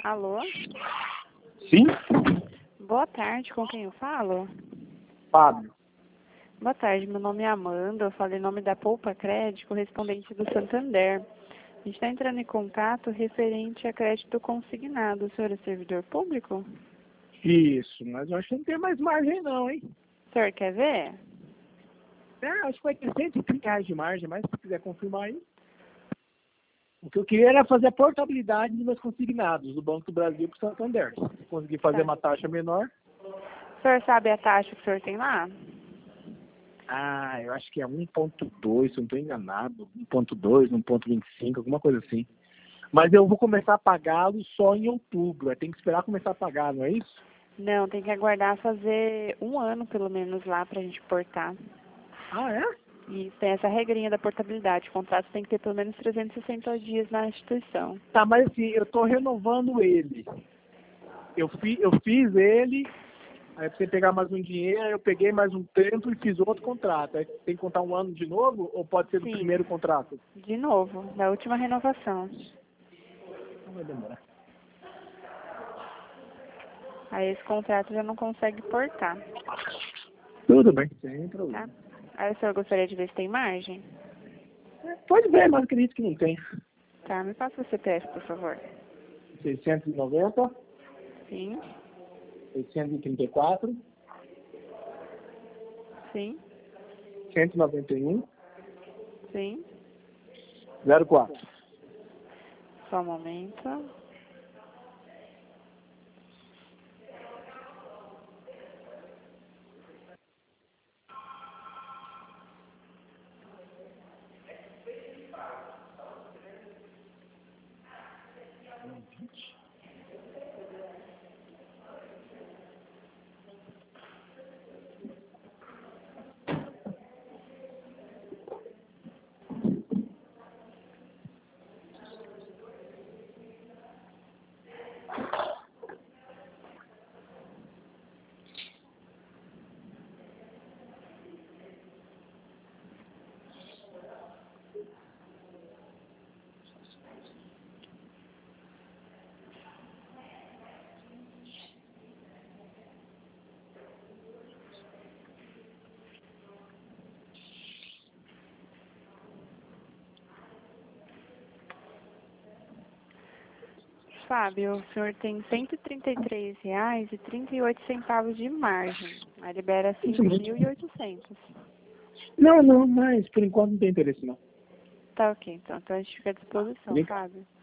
Alô? Sim? Boa tarde, com quem eu falo? Fábio. Boa tarde, meu nome é Amanda, eu falo em nome da Poupa Crédito, correspondente do Santander. A gente está entrando em contato referente a crédito consignado. O senhor é servidor público? Isso, mas eu acho que não tem mais margem não, hein? O senhor quer ver? Acho que vai ter R$ 130 de margem, mas se quiser confirmar aí. O que eu queria era fazer a portabilidade dos meus consignados do Banco do Brasil para o Santander. Se conseguir fazer Tá. uma taxa menor. O senhor sabe a taxa que o senhor tem lá? Eu acho que é 1,2, se eu não estou enganado. 1,2, 1,25, alguma coisa assim. Mas eu vou começar a pagá-lo só em outubro. Tem que esperar começar a pagar, não é isso? Não, tem que aguardar fazer um ano pelo menos lá para a gente portar. É? E tem essa regrinha da portabilidade. O contrato tem que ter pelo menos 360 dias na instituição. Tá, mas assim, eu estou renovando ele. Eu fiz ele, aí pra você pegar mais um dinheiro, eu peguei mais um tempo e fiz outro contrato. Aí tem que contar um ano de novo ou pode ser do Sim, primeiro contrato? de novo, da última renovação. Não vai demorar. Aí esse contrato já não consegue portar, Tudo bem, sem problema. tá? Aí o senhor gostaria de ver se tem margem? Pode ver, mas acredito que não tem. Tá, me passa o CPF, por favor. 690, Sim, 634, sim, 191, sim. 04. Só um momento. Fábio, o senhor tem R$ 133,38 de margem. Aí libera Isso mesmo. 5.800. Não, mas por enquanto não tem interesse não. Tá ok, então a gente fica à disposição, Liga. Fábio.